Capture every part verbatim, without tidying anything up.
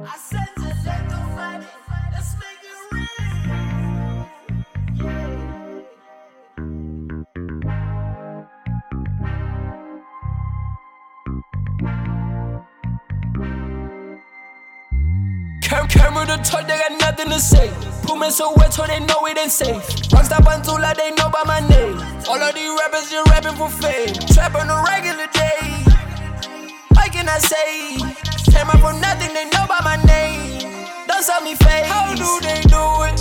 I said to let go fight it. Let's make it real. Cam camera the talk, they got nothing to say. Put me so wet so they know it ain't safe. Rockstar Bantula, they know by my name. All of these rappers just rapping for fame. Trap on a regular day. What can I say? Came up from nothing, they know by my name. Don't sell me fake. How do they do it?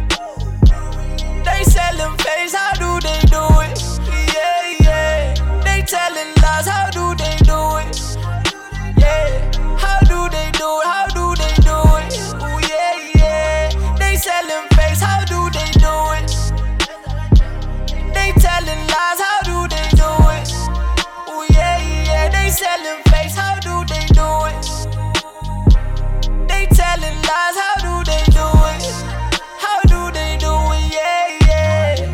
They selling face, how do they do it? Yeah, yeah. They telling lies, how do they do it? Yeah. How do they do it? How do they do it? Ooh, yeah, yeah. They selling face, how do they do it? They telling lies, how do they do it? Ooh, yeah, yeah. They selling face, how do they do it? They telling lies, how do they do it? How do they do it? Yeah, yeah.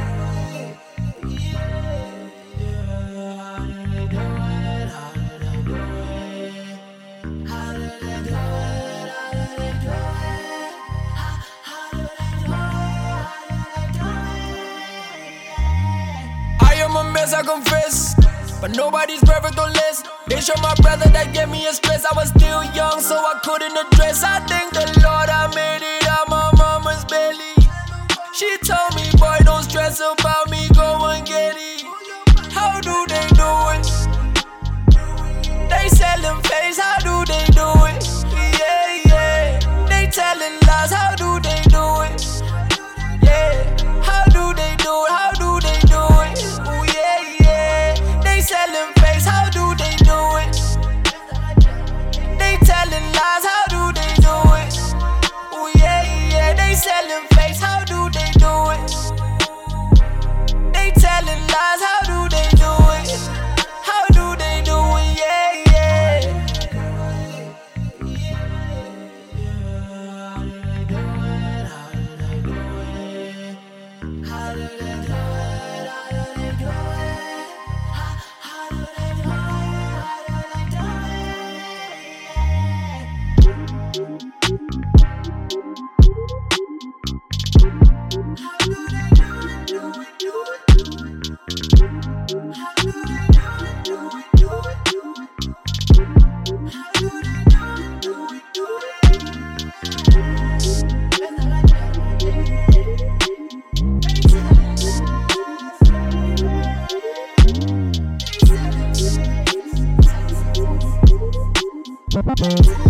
I am a mess, I confess, but nobody's perfect on list. They show my brother that gave me a stress. I was still young, so I couldn't address. I thank the Lord I made it out my mama's belly. She told me, boy, don't stress about me, go and get it. How do they do it? They selling face, how do they do it? Yeah, yeah. They telling lies, how do they do it? Yeah. How do they do it? How do they do it? Ooh, yeah, yeah. They selling face, how do they do it? They telling lies, how do they do it? Ooh, yeah, yeah. They selling face, how do they do it? They telling lies, how do they do it? How do they do it? Yeah, yeah. How do they do it? How do they do it? How do they do it? How do they do it? How do they do it? Do it, do it. How do they do it? Do it, do it, do it. How do they do it? Do it, do it.